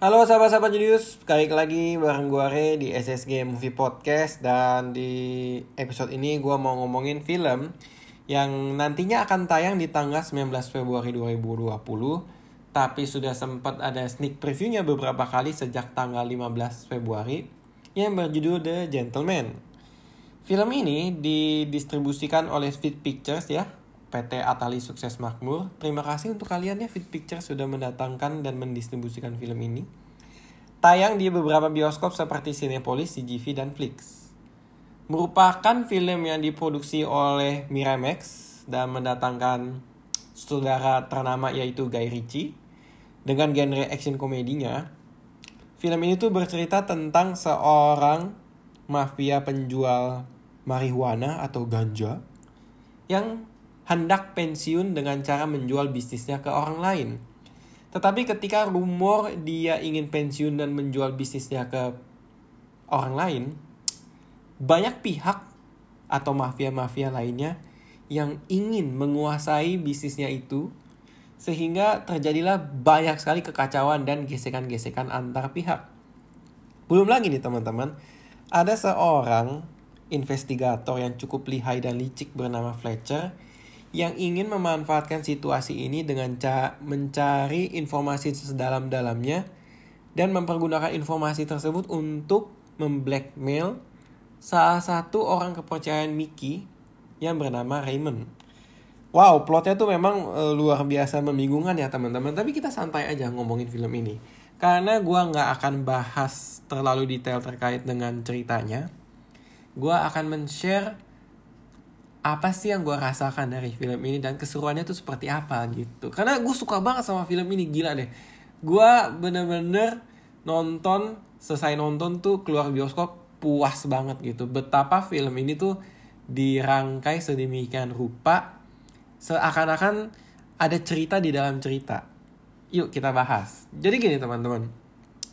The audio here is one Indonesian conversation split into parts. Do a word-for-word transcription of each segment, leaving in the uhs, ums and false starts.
Halo sahabat-sahabat Julius, balik lagi bareng gue Re di S S G Movie Podcast. Dan di episode ini gue mau ngomongin film yang nantinya akan tayang di tanggal sembilan belas Februari dua ribu dua puluh, tapi sudah sempat ada sneak previewnya beberapa kali sejak tanggal lima belas Februari, yang berjudul The Gentleman. Film ini didistribusikan oleh Fit Pictures ya, P T Atali Sukses Makmur. Terima kasih untuk kalian ya Fit Pictures sudah mendatangkan dan mendistribusikan film ini. Tayang di beberapa bioskop seperti Cinepolis, C G V, dan Flix. Merupakan film yang diproduksi oleh Miramax dan mendatangkan saudara ternama yaitu Guy Ritchie dengan genre action komedinya. Film ini tuh bercerita tentang seorang mafia penjual marijuana atau ganja yang hendak pensiun dengan cara menjual bisnisnya ke orang lain. Tetapi ketika rumor dia ingin pensiun dan menjual bisnisnya ke orang lain, banyak pihak atau mafia-mafia lainnya yang ingin menguasai bisnisnya itu, sehingga terjadilah banyak sekali kekacauan dan gesekan-gesekan antar pihak. Belum lagi nih teman-teman, ada seorang investigator yang cukup lihai dan licik bernama Fletcher yang ingin memanfaatkan situasi ini dengan ca- mencari informasi sedalam-dalamnya dan mempergunakan informasi tersebut untuk memblackmail salah satu orang kepercayaan Mickey yang bernama Raymond. Wow, plotnya tuh memang e, luar biasa membingungkan ya teman-teman. Tapi kita santai aja ngomongin film ini, karena gue gak akan bahas terlalu detail terkait dengan ceritanya. Gue akan men-share apa sih yang gue rasakan dari film ini dan keseruannya tuh seperti apa gitu. Karena gue suka banget sama film ini, gila deh. Gue bener-bener nonton, selesai nonton tuh keluar bioskop puas banget gitu. Betapa film ini tuh dirangkai sedemikian rupa, seakan-akan ada cerita di dalam cerita. Yuk kita bahas. Jadi gini teman-teman.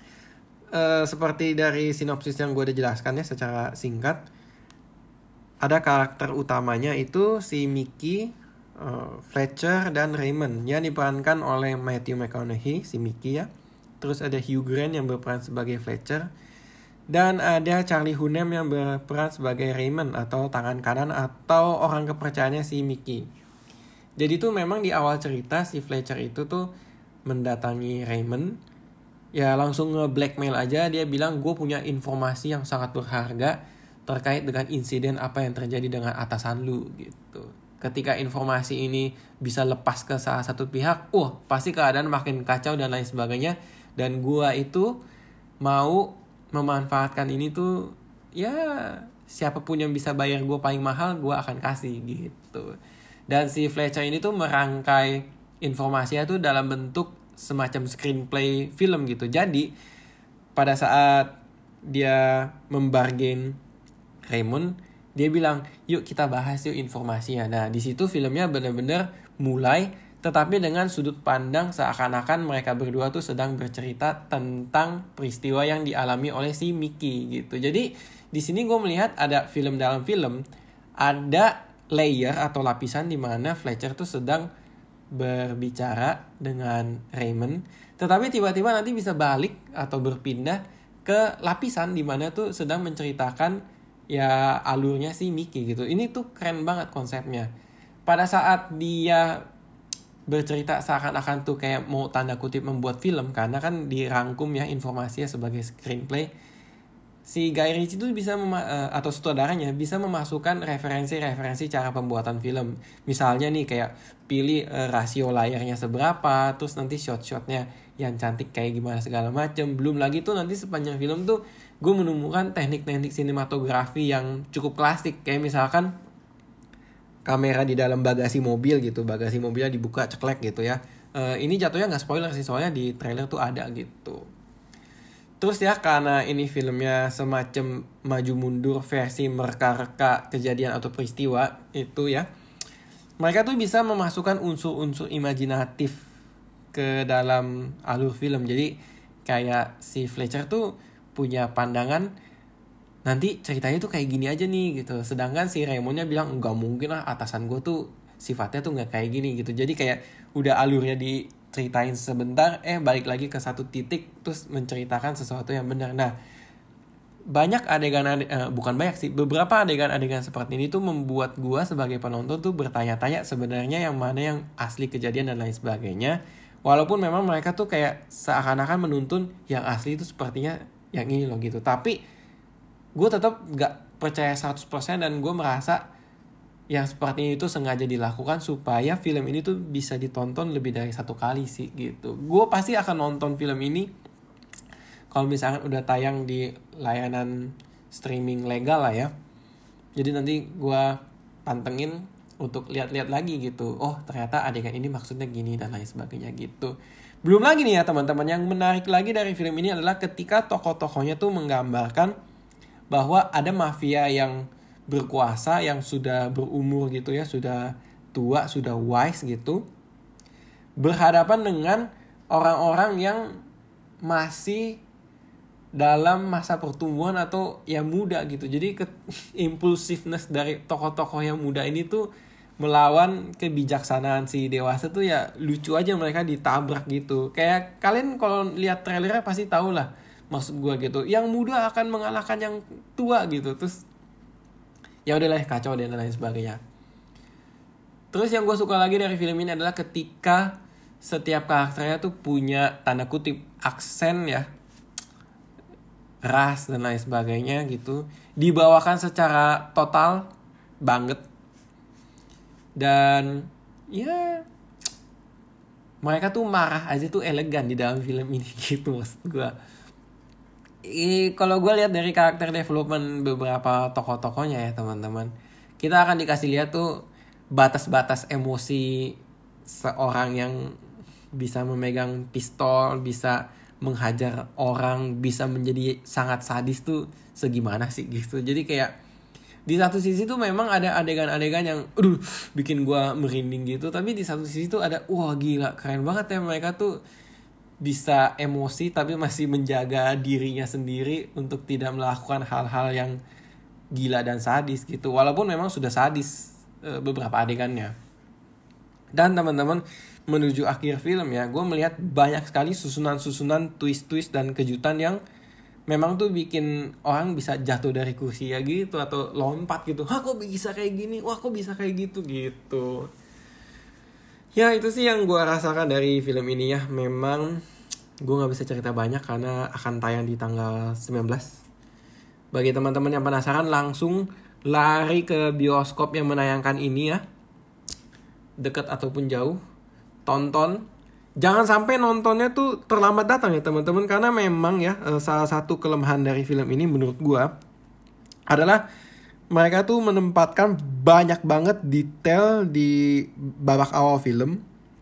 Uh, seperti dari sinopsis yang gue udah jelaskan ya secara singkat, ada karakter utamanya itu si Mickey, uh, Fletcher, dan Raymond yang diperankan oleh Matthew McConaughey, si Mickey ya. Terus ada Hugh Grant yang berperan sebagai Fletcher, dan ada Charlie Hunnam yang berperan sebagai Raymond atau tangan kanan atau orang kepercayaannya si Mickey. Jadi tuh memang di awal cerita si Fletcher itu tuh mendatangi Raymond, ya langsung nge-blackmail aja. Dia bilang, gue punya informasi yang sangat berharga terkait dengan insiden apa yang terjadi dengan atasan lu gitu. Ketika informasi ini bisa lepas ke salah satu pihak, wah pasti keadaan makin kacau dan lain sebagainya. Dan gue itu mau memanfaatkan ini tuh, ya siapapun yang bisa bayar gue paling mahal, gue akan kasih gitu. Dan si Fletcher ini tuh merangkai informasinya tuh dalam bentuk semacam screenplay film gitu. Jadi pada saat dia membargain Raymond, dia bilang, yuk kita bahas yuk informasinya. Nah di situ filmnya benar-benar mulai, tetapi dengan sudut pandang seakan-akan mereka berdua tuh sedang bercerita tentang peristiwa yang dialami oleh si Mickey gitu. Jadi di sini gue melihat ada film dalam film, ada layer atau lapisan di mana Fletcher tuh sedang berbicara dengan Raymond, tetapi tiba-tiba nanti bisa balik atau berpindah ke lapisan di mana tuh sedang menceritakan ya alurnya si Mickey gitu. Ini tuh keren banget konsepnya. Pada saat dia bercerita seakan-akan tuh kayak mau tanda kutip membuat film, karena kan dirangkum ya informasinya sebagai screenplay. Si Guy Ritchie itu bisa mema- atau sutradaranya bisa memasukkan referensi-referensi cara pembuatan film. Misalnya nih kayak pilih uh, rasio layarnya seberapa, terus nanti shot-shotnya yang cantik kayak gimana segala macam. Belum lagi tuh nanti sepanjang film tuh gue menemukan teknik-teknik sinematografi yang cukup klasik. Kayak misalkan kamera di dalam bagasi mobil gitu, bagasi mobilnya dibuka ceklek gitu ya. Uh, ini jatuhnya nggak spoiler sih, soalnya di trailer tuh ada gitu. Terus ya karena ini filmnya semacam maju mundur versi mereka-reka kejadian atau peristiwa itu ya, mereka tuh bisa memasukkan unsur-unsur imajinatif ke dalam alur film. Jadi kayak si Fletcher tuh punya pandangan, nanti ceritanya tuh kayak gini aja nih gitu. Sedangkan si Raymondnya bilang, enggak mungkin lah atasan gue tuh sifatnya tuh gak kayak gini gitu. Jadi kayak udah alurnya di ceritain sebentar, eh balik lagi ke satu titik terus menceritakan sesuatu yang benar. Nah, banyak adegan ade- uh, bukan banyak sih, beberapa adegan-adegan seperti ini tuh membuat gua sebagai penonton tuh bertanya-tanya sebenarnya yang mana yang asli kejadian dan lain sebagainya. Walaupun memang mereka tuh kayak seakan-akan menuntun yang asli itu sepertinya yang ini loh gitu. Tapi gue tetap gak percaya seratus persen dan gue merasa yang seperti itu sengaja dilakukan supaya film ini tuh bisa ditonton lebih dari satu kali sih gitu. Gue pasti akan nonton film ini kalau misalkan udah tayang di layanan streaming legal lah ya. Jadi nanti gue pantengin untuk lihat-lihat lagi gitu. Oh ternyata adegan ini maksudnya gini dan lain sebagainya gitu. Belum lagi nih ya teman-teman, yang menarik lagi dari film ini adalah ketika tokoh-tokohnya tuh menggambarkan bahwa ada mafia yang berkuasa, yang sudah berumur gitu ya, sudah tua, sudah wise gitu, berhadapan dengan orang-orang yang masih dalam masa pertumbuhan atau yang muda gitu. Jadi ke- impulsiveness dari tokoh-tokoh yang muda ini tuh melawan kebijaksanaan si dewasa tuh ya lucu aja, mereka ditabrak gitu. Kayak kalian kalau lihat trailernya pasti tahu lah maksud gue gitu. Yang muda akan mengalahkan yang tua gitu. Terus ya udahlah kacau dan lain sebagainya. Terus yang gue suka lagi dari film ini adalah ketika setiap karakternya tuh punya tanda kutip aksen ya, ras dan lain sebagainya gitu, dibawakan secara total banget. Dan ya mereka tuh marah aja tuh elegan di dalam film ini gitu maksud gue. I, kalau gue lihat dari karakter development beberapa tokoh-tokohnya ya teman-teman, kita akan dikasih lihat tuh batas-batas emosi seorang yang bisa memegang pistol, bisa menghajar orang, bisa menjadi sangat sadis tuh segimana sih gitu. Jadi kayak di satu sisi tuh memang ada adegan-adegan yang aduh bikin gue merinding gitu, tapi di satu sisi tuh ada wah gila keren banget ya mereka tuh bisa emosi tapi masih menjaga dirinya sendiri untuk tidak melakukan hal-hal yang gila dan sadis gitu, walaupun memang sudah sadis e, beberapa adegannya. Dan teman-teman, menuju akhir film ya, gue melihat banyak sekali susunan-susunan twist-twist dan kejutan yang memang tuh bikin orang bisa jatuh dari kursi ya gitu, atau lompat gitu. Hah kok bisa kayak gini? Wah kok bisa kayak gitu gitu. Ya itu sih yang gue rasakan dari film ini ya. Memang gue gak bisa cerita banyak karena akan tayang di tanggal sembilan belas. Bagi teman-teman yang penasaran, langsung lari ke bioskop yang menayangkan ini ya, dekat ataupun jauh, tonton. Jangan sampai nontonnya tuh terlambat datang ya teman-teman, karena memang ya salah satu kelemahan dari film ini menurut gua adalah mereka tuh menempatkan banyak banget detail di babak awal film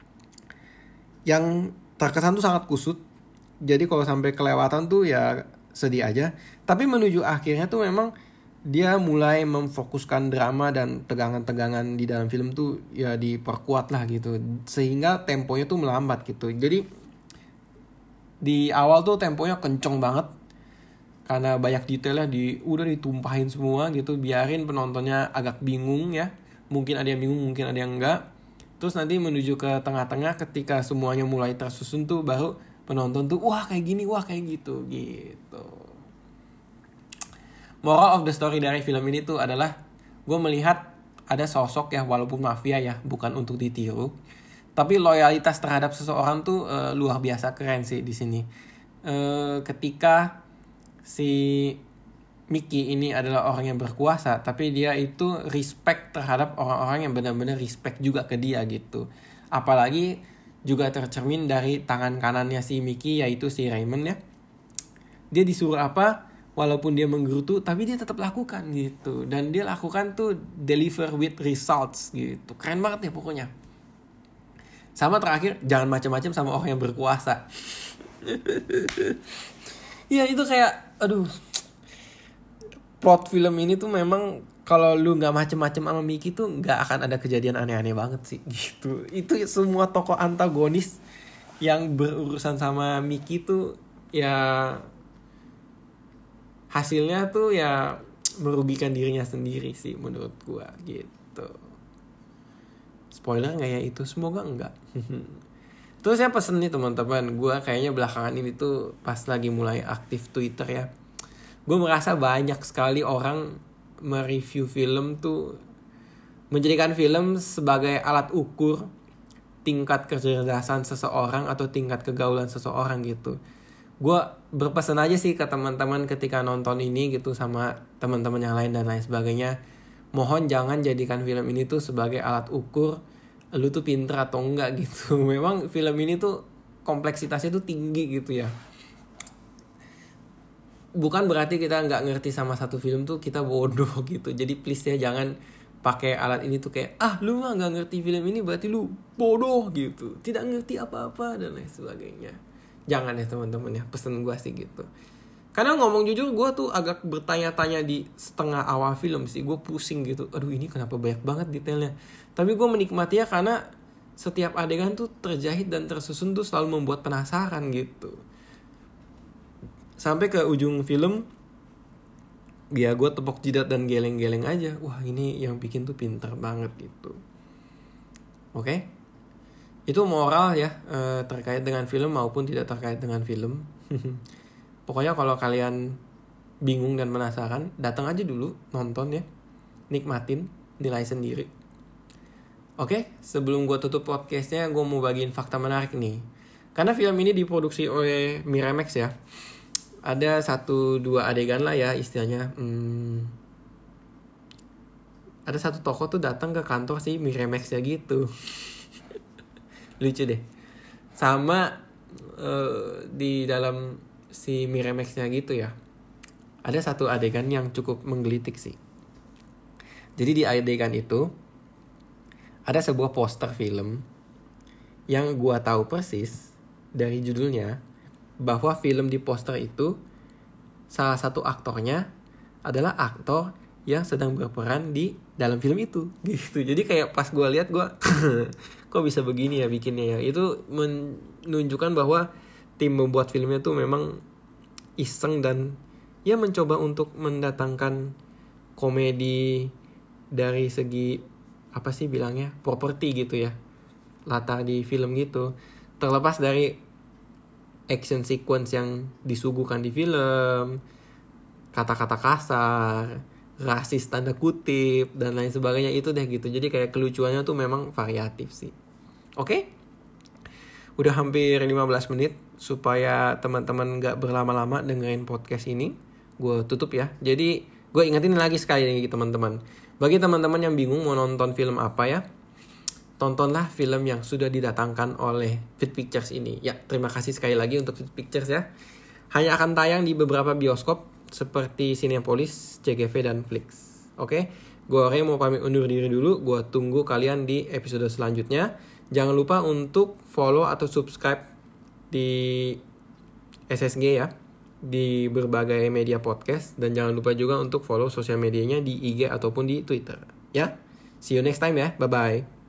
yang terkesan tuh sangat kusut. Jadi kalau sampai kelewatan tuh ya sedih aja. Tapi menuju akhirnya tuh memang dia mulai memfokuskan drama dan tegangan-tegangan di dalam film tuh ya diperkuat lah gitu, sehingga temponya tuh melambat gitu. Jadi di awal tuh temponya kenceng banget karena banyak detailnya di udah ditumpahin semua gitu, biarin penontonnya agak bingung ya, mungkin ada yang bingung mungkin ada yang enggak. Terus nanti menuju ke tengah-tengah ketika semuanya mulai tersusun tuh baru penonton tuh wah kayak gini wah kayak gitu gitu. Moral of the story dari film ini tuh adalah gue melihat ada sosok ya, walaupun mafia ya, bukan untuk ditiru, tapi loyalitas terhadap seseorang tuh e, luar biasa keren sih di sini. E, ketika si Mickey ini adalah orang yang berkuasa, tapi dia itu respect terhadap orang-orang yang benar-benar respect juga ke dia gitu. Apalagi juga tercermin dari tangan kanannya si Mickey, yaitu si Raymond ya. Dia disuruh apa? Walaupun dia menggerutu, tapi dia tetap lakukan gitu. Dan dia lakukan tuh deliver with results gitu. Keren banget ya pokoknya. Sama terakhir, jangan macam-macam sama orang yang berkuasa. Ya itu kayak, aduh. Plot film ini tuh memang kalau lu gak macem-macem sama Mickey tuh gak akan ada kejadian aneh-aneh banget sih gitu. Itu semua tokoh antagonis yang berurusan sama Mickey tuh ya hasilnya tuh ya merugikan dirinya sendiri sih menurut gua gitu. Spoiler gak ya itu? Semoga enggak. Terus saya pesen nih teman-teman, gue kayaknya belakangan ini tuh pas lagi mulai aktif Twitter ya, gue merasa banyak sekali orang mereview film tuh, menjadikan film sebagai alat ukur tingkat kecerdasan seseorang atau tingkat kegaulan seseorang gitu. Gue berpesan aja sih ke teman-teman ketika nonton ini gitu sama teman-teman yang lain dan lain sebagainya, mohon jangan jadikan film ini tuh sebagai alat ukur lu tuh pinter atau enggak gitu. Memang film ini tuh kompleksitasnya tuh tinggi gitu ya. Bukan berarti kita nggak ngerti sama satu film tuh kita bodoh gitu. Jadi please ya jangan pakai alat ini tuh kayak ah lu mah nggak ngerti film ini berarti lu bodoh gitu, tidak ngerti apa-apa dan lain sebagainya. Jangan ya teman-teman ya, pesen gue sih gitu. Karena ngomong jujur gue tuh agak bertanya-tanya di setengah awal film sih, gue pusing gitu. Aduh ini kenapa banyak banget detailnya. Tapi gue menikmati ya karena setiap adegan tuh terjahit dan tersusun tuh selalu membuat penasaran gitu. Sampai ke ujung film, biar gue tepok jidat dan geleng-geleng aja. Wah ini yang bikin tuh pinter banget gitu. Oke, itu moral ya eh, terkait dengan film maupun tidak terkait dengan film. Pokoknya kalau kalian bingung dan penasaran, datang aja dulu nonton ya, nikmatin, nilai sendiri. Oke, sebelum gue tutup podcastnya, gue mau bagiin fakta menarik nih. Karena film ini diproduksi oleh Miramax ya. Ada satu dua adegan lah ya istilahnya. Hmm, ada satu tokoh tuh datang ke kantor si Miramax ya gitu. Lucu deh. Sama uh, di dalam si Miramax-nya gitu ya, ada satu adegan yang cukup menggelitik sih. Jadi di adegan itu ada sebuah poster film yang gua tahu persis dari judulnya bahwa film di poster itu salah satu aktornya adalah aktor yang sedang berperan di dalam film itu gitu. Jadi kayak pas gua lihat gua kok bisa begini ya bikinnya ya. Itu menunjukkan bahwa tim membuat filmnya tuh memang iseng dan ya mencoba untuk mendatangkan komedi dari segi apa sih bilangnya, properti gitu ya, latar di film gitu. Terlepas dari action sequence yang disuguhkan di film, kata-kata kasar, rasis tanda kutip dan lain sebagainya itu deh gitu. Jadi kayak kelucuannya tuh memang variatif sih. Oke? Udah hampir lima belas menit, supaya teman-teman gak berlama-lama dengerin podcast ini, gue tutup ya. Jadi gue ingetin lagi sekali nih teman-teman, bagi teman-teman yang bingung mau nonton film apa ya, tontonlah film yang sudah didatangkan oleh Fit Pictures ini. Ya, terima kasih sekali lagi untuk Fit Pictures ya. Hanya akan tayang di beberapa bioskop seperti Cinepolis, C G V, dan Flix. Oke, gue Ray mau pamit undur diri dulu. Gue tunggu kalian di episode selanjutnya. Jangan lupa untuk follow atau subscribe di S S G ya, di berbagai media podcast. Dan jangan lupa juga untuk follow sosial medianya di I G ataupun di Twitter ya. See you next time ya, bye bye.